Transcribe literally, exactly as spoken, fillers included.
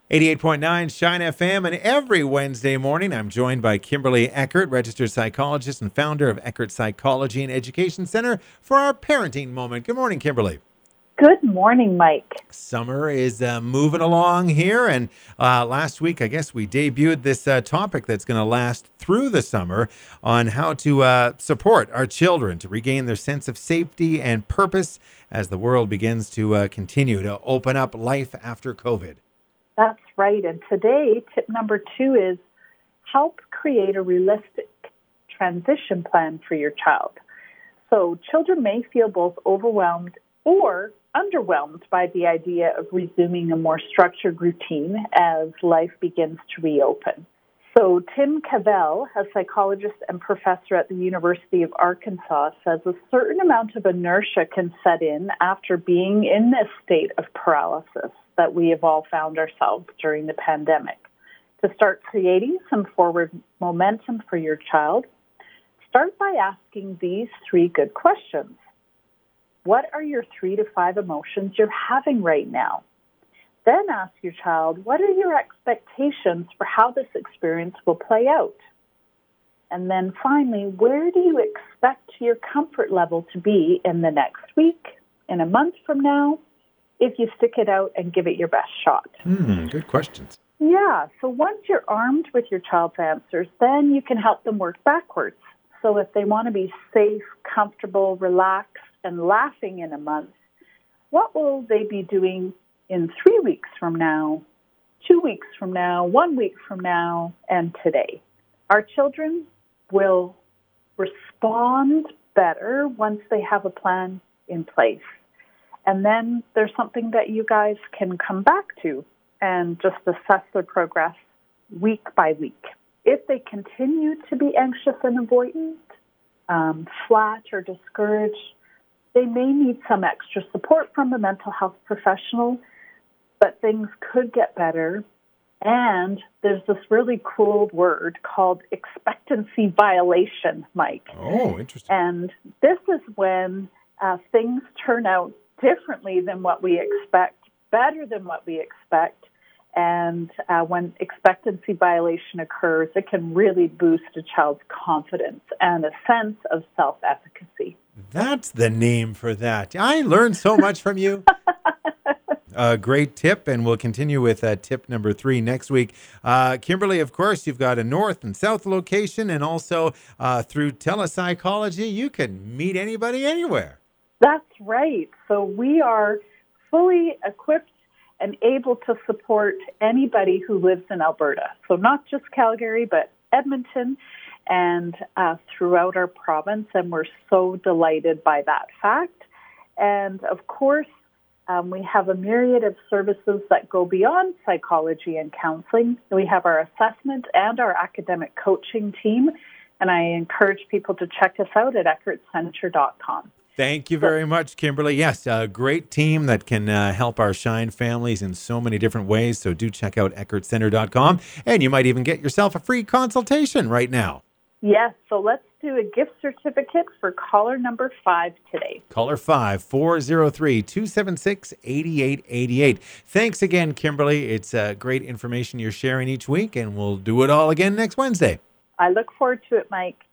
eighty-eight point nine Shine F M, and every Wednesday morning I'm joined by Kimberly Eckert, registered psychologist and founder of Eckert Psychology and Education Center, for our parenting moment. Good morning, Kimberly. Good morning, Mike. Summer is uh, moving along here, and uh, last week I guess we debuted this uh, topic that's going to last through the summer on how to uh, support our children to regain their sense of safety and purpose as the world begins to uh, continue to open up life after COVID. That's right. And today, tip number two is help create a realistic transition plan for your child. So children may feel both overwhelmed or underwhelmed by the idea of resuming a more structured routine as life begins to reopen. So Tim Cavell, a psychologist and professor at the University of Arkansas, says a certain amount of inertia can set in after being in this state of paralysis that we have all found ourselves during the pandemic. To start creating some forward momentum for your child, start by asking these three good questions. What are your three to five emotions you're having right now? Then ask your child, what are your expectations for how this experience will play out? And then finally, where do you expect your comfort level to be in the next week, in a month from now, if you stick it out and give it your best shot? Hmm, good questions. Yeah, so once you're armed with your child's answers, then you can help them work backwards. So if they want to be safe, comfortable, relaxed, and laughing in a month, what will they be doing in three weeks from now, two weeks from now, one week from now, and today? Our children will respond better once they have a plan in place. And then there's something that you guys can come back to and just assess their progress week by week. If they continue to be anxious and avoidant, um, flat or discouraged, they may need some extra support from a mental health professional, but things could get better. And there's this really cool word called expectancy violation, Mike. Oh, interesting. And this is when uh, things turn out differently than what we expect, better than what we expect. And uh, when expectancy violation occurs, it can really boost a child's confidence and a sense of self-efficacy. That's the name for that. I learned so much from you. A great tip, and we'll continue with uh, tip number three next week. Uh, Kimberly, of course, you've got a north and south location, and also uh, through telepsychology, you can meet anybody anywhere. That's right. So we are fully equipped and able to support anybody who lives in Alberta. So not just Calgary, but Edmonton and uh, throughout our province. And we're so delighted by that fact. And of course, um, we have a myriad of services that go beyond psychology and counseling. We have our assessment and our academic coaching team. And I encourage people to check us out at eckert center dot com. Thank you very much, Kimberly. Yes, a great team that can uh, help our Shine families in so many different ways. So do check out eckert center dot com, and you might even get yourself a free consultation right now. Yes, so let's do a gift certificate for caller number five today. Caller five, four oh three, two seven six, eight eight eight eight. Thanks again, Kimberly. It's uh, great information you're sharing each week, and we'll do it all again next Wednesday. I look forward to it, Mike.